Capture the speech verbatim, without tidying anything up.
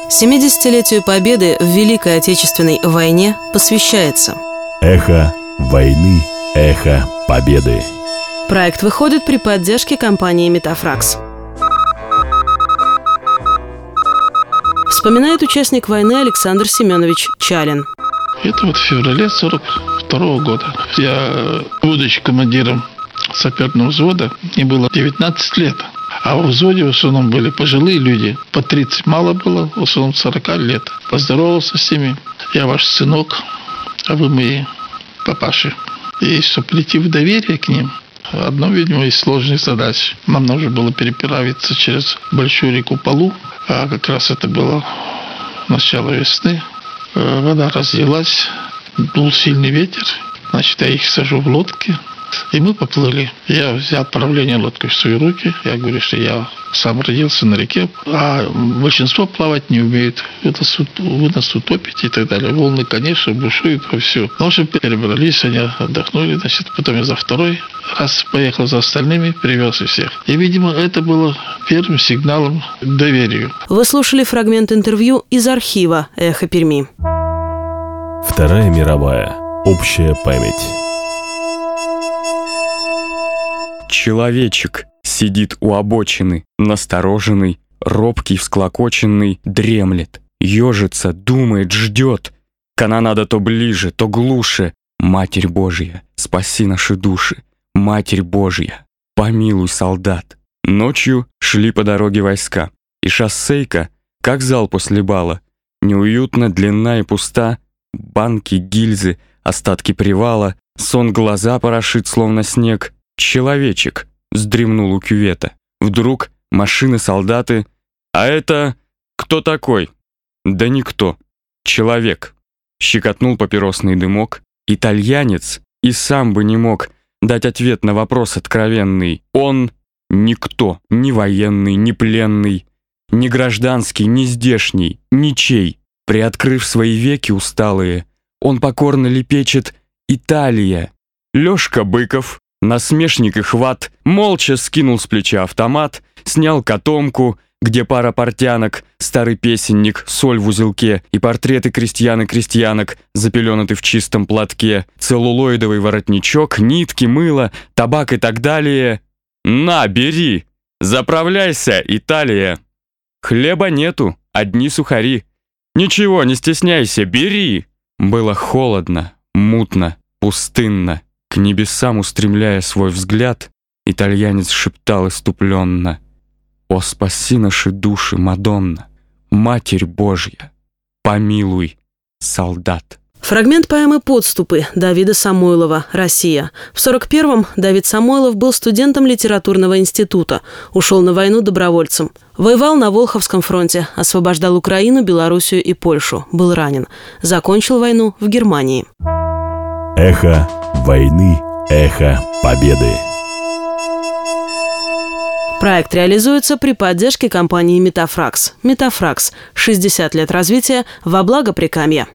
семидесятилетию Победы в Великой Отечественной войне посвящается «Эхо войны, эхо Победы». Проект выходит при поддержке компании «Метафракс». Вспоминает участник войны Александр Семенович Чалин. Это вот в феврале сорок второго года. Я, будучи командиром саперного взвода, мне было девятнадцать лет. А в взводе в основном были пожилые люди. По тридцать мало было, в основном сорок лет. Поздоровался с ними. Я ваш сынок, а вы мои папаши. И чтобы прийти в доверие к ним, одно, видимо, из сложных задач. Нам нужно было переправиться через большую реку Полу. А как раз это было начало весны. Вода разлилась, дул сильный ветер. Значит, я их сажу в лодки. И мы поплыли. Я взял правление лодкой в свои руки. Я говорю, что я сам родился на реке, а большинство плавать не умеет. Вы нас, вы нас утопите и так далее. Волны, конечно, бушуют вовсю. Но уже перебрались, они отдохнули. Значит, потом я за второй раз поехал за остальными, привез и всех. И, видимо, это было первым сигналом к доверию. Вы слушали фрагмент интервью из архива «Эхо Перми». Вторая мировая. Общая память. Человечек сидит у обочины, настороженный, робкий, всклокоченный, дремлет, ежится, думает, ждет. Канонада то ближе, то глуше. Матерь Божья, спаси наши души. Матерь Божья, помилуй солдат. Ночью шли по дороге войска, и шоссейка, как зал после бала, неуютно, длинна и пуста, банки, гильзы, остатки привала, сон глаза порошит, словно снег. Человечек вздремнул у кювета. Вдруг машины, солдаты. А это кто такой? Да никто. Человек. Щекотнул папиросный дымок. Итальянец и сам бы не мог дать ответ на вопрос откровенный. Он никто. Ни военный, ни пленный, ни гражданский, ни здешний, ничей. Приоткрыв свои веки усталые, он покорно лепечет «Италия». Лёшка Быков, насмешник и хват, молча скинул с плеча автомат, снял котомку, где пара портянок, старый песенник, соль в узелке и портреты крестьян и крестьянок, запеленаты в чистом платке, целлулоидовый воротничок, нитки, мыло, табак и так далее. «На, бери! Заправляйся, Италия!» Хлеба нету, одни сухари. «Ничего, не стесняйся, бери!» Было холодно, мутно, пустынно. К небесам устремляя свой взгляд, итальянец шептал иступленно: «О, спаси наши души, Мадонна! Матерь Божья, помилуй солдат!» Фрагмент поэмы «Подступы» Давида Самойлова, Россия. В сорок первом Давид Самойлов был студентом литературного института, ушел на войну добровольцем. Воевал на Волховском фронте, освобождал Украину, Белоруссию и Польшу, был ранен. Закончил войну в Германии. Эхо войны, эхо Победы. Проект реализуется при поддержке компании «Метафракс». «Метафракс» – шестьдесят лет развития во благо Прикамья.